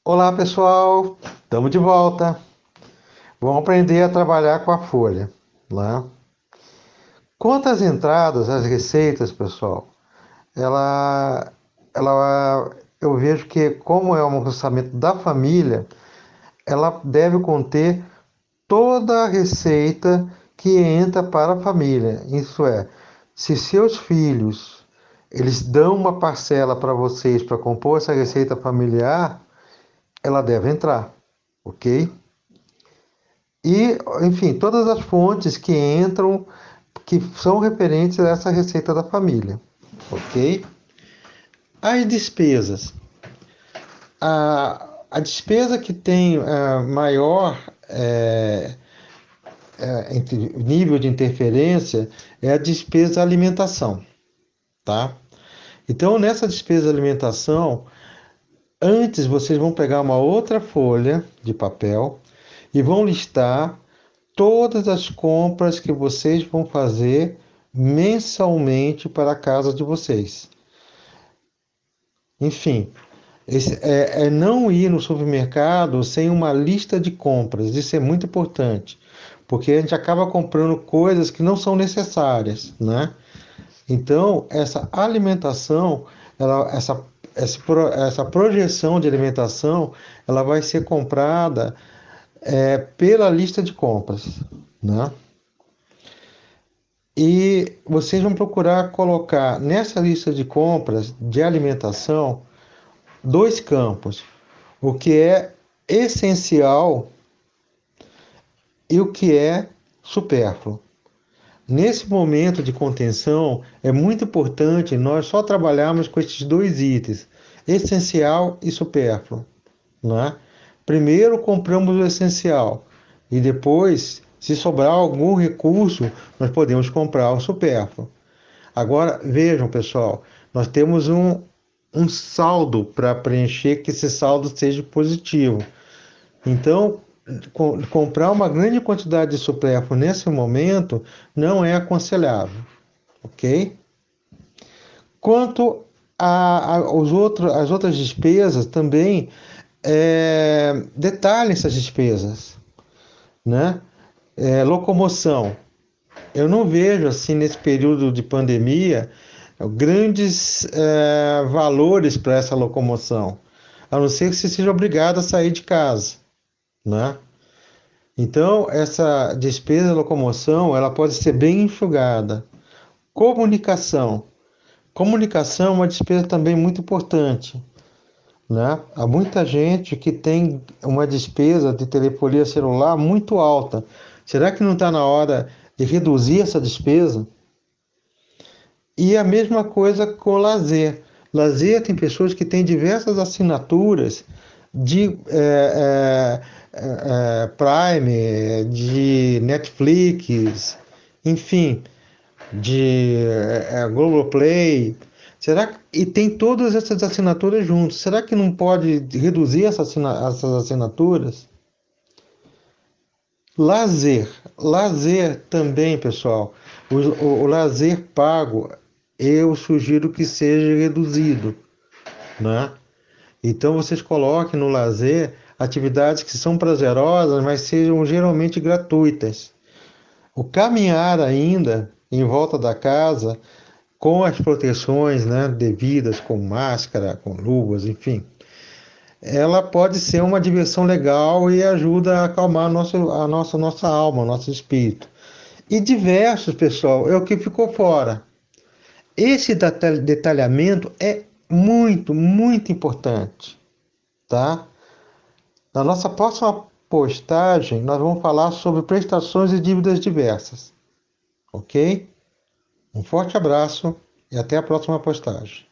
Olá pessoal, estamos de volta. Vamos aprender a trabalhar com a folha, né? Quanto às entradas, às receitas, pessoal, eu vejo que como é um orçamento da família, ela deve conter toda a receita que entra para a família. Isso é, se seus filhos eles dão uma parcela para vocês para compor essa receita familiar, ela deve entrar, ok? E, enfim, todas as fontes que entram, que são referentes a essa receita da família, ok? As despesas. A despesa que tem maior nível de interferência é a despesa alimentação, tá? Então, nessa despesa alimentação, antes vocês vão pegar uma outra folha de papel e vão listar todas as compras que vocês vão fazer mensalmente para a casa de vocês. Enfim, é não ir no supermercado sem uma lista de compras. Isso é muito importante, porque a gente acaba comprando coisas que não são necessárias, né? Então, essa alimentação, essa projeção de alimentação, ela vai ser comprada pela lista de compras, né? E vocês vão procurar colocar nessa lista de compras de alimentação dois campos: o que é essencial e o que é supérfluo. Nesse momento de contenção, é muito importante nós só trabalharmos com esses dois itens, essencial e supérfluo, né? Primeiro compramos o essencial e depois, se sobrar algum recurso, nós podemos comprar o supérfluo. Agora, vejam, pessoal, nós temos um saldo para preencher, que esse saldo seja positivo. Então, comprar uma grande quantidade de supérfluo nesse momento não é aconselhável, ok? Quanto às outras despesas, também detalhe essas despesas, né? Locomoção. Eu não vejo, assim, nesse período de pandemia, grandes valores para essa locomoção, a não ser que você seja obrigado a sair de casa, né? Então, essa despesa de locomoção, ela pode ser bem enxugada. Comunicação. Comunicação é uma despesa também muito importante, né? Há muita gente que tem uma despesa de telefonia celular muito alta. Será que não está na hora de reduzir essa despesa? E a mesma coisa com lazer. Lazer tem pessoas que têm diversas assinaturas de Prime, de Netflix, enfim, de Globoplay. E tem todas essas assinaturas juntas. Será que não pode reduzir essas assinaturas? Lazer. Lazer também, pessoal. O lazer pago, eu sugiro que seja reduzido, né? Então vocês coloquem no lazer atividades que são prazerosas, mas sejam geralmente gratuitas. O caminhar ainda em volta da casa, com as proteções, né, devidas, com máscara, com luvas, enfim, ela pode ser uma diversão legal e ajuda a acalmar nossa alma, nosso espírito. E diversos, pessoal, é o que ficou fora. Esse detalhamento é muito, muito importante, tá? Na nossa próxima postagem, nós vamos falar sobre prestações e dívidas diversas, ok? Um forte abraço e até a próxima postagem.